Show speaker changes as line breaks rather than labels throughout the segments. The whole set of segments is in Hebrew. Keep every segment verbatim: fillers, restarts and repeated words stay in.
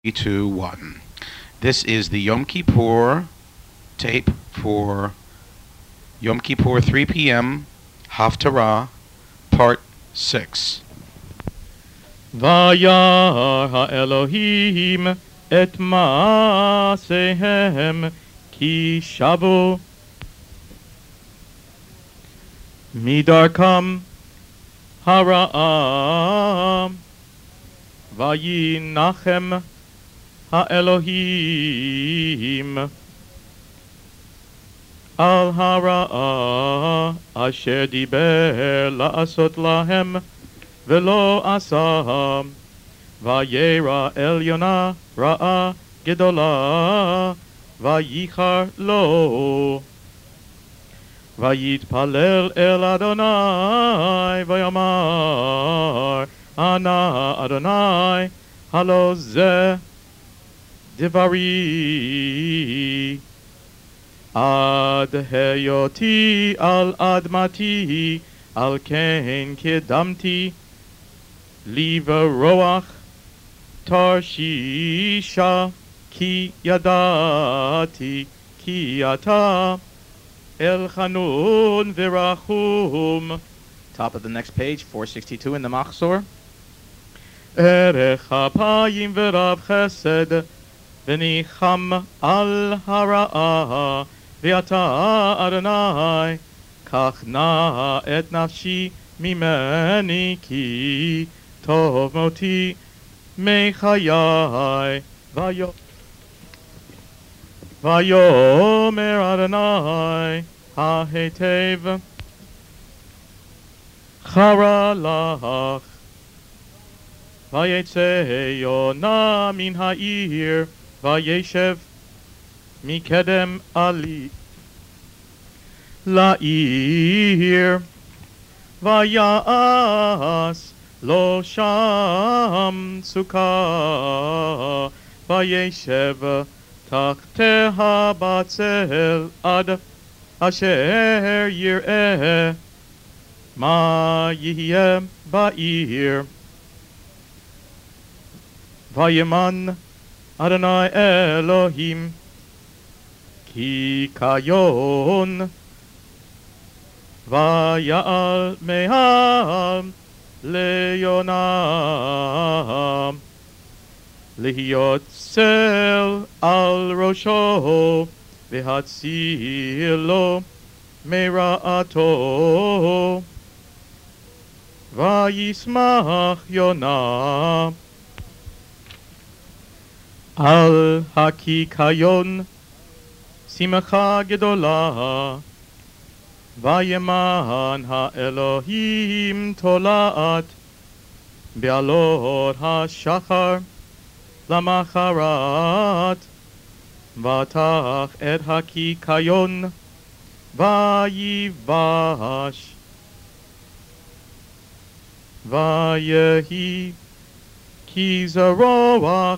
Three, two, one. This is the Yom Kippur tape for Yom Kippur three p.m. Haftarah, Part six.
Vayar ha-Elohim et ma'asehem ki shavu midarkam hara'am vayinachem ha-Elohim al hara'a asher diber la'asot lahem ולא עשה וירא עליונה רעה גדולה וייחר לו ויתפלל אל אדוני ויאמר אנא אדוני הלא זה דברי עד היותי על אדמתי על כן קדמתי לברוח תרשישה כי ידעתי כי אתה אל חנון ורחום.
Top of the next page, four sixty-two in the Machzor.
ערך אפיים ורב חסד וניחם על הרעה ואתה אדוני קח נא את נפשי ממני כי טוב מותי מחיי ויאמר אדוני ההיטב חרה לך ויצא יונה מן העיר וישב מקדם עלי לעיר ויעש לו שם סוכה וישב תחתיה בצל עד אשר יראה מה יהיה בעיר וימן אדוני אלוהים כי כיון ויעל מעל ליונה להיות צל על ראשו והצילו מרעתו וישמח יונה על הקיקיון שמחה גדולה וימן האלוהים תולעת בעלות השחר למחרת ותח את הקיקיון ויבש ויהי כי זרוח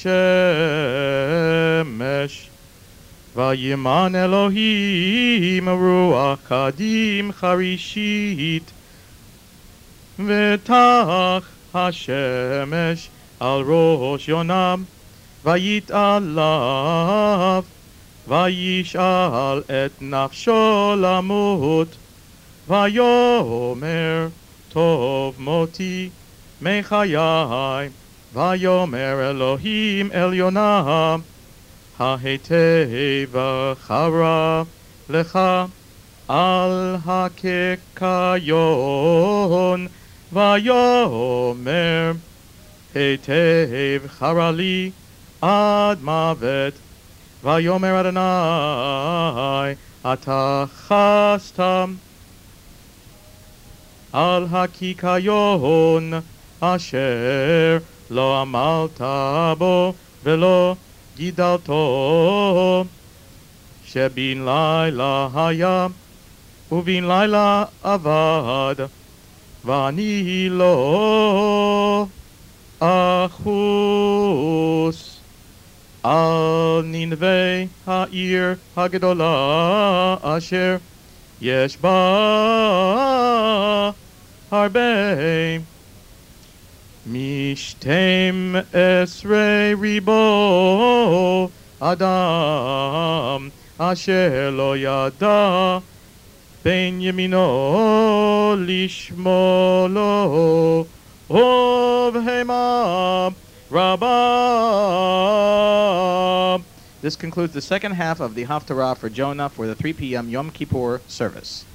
השמש וימן אלוהים רוח קדים חרישית ותח השמש על ראש יונה ויתעלף וישאל את נפשו למות ויאמר טוב מותי מחיי ויאמר אלוהים אל יונה ההיטב חרה לך על הקיקיון ויאמר היטב חרה לי עד מוות ויאמר אדוני אתה חסת על הקיקיון אשר לא עמלת בו ולא גידלתו שבין לילה היה ובין לילה עבד ואני לא אחוס על ננבי העיר הגדולה אשר יש בה הרבה משתים עשרה ריבו אדם אשר לא ידע בין ימינו לשמאלו ובהמה רבה.
This concludes the second half of the Haftarah for Jonah for the three p m Yom Kippur service.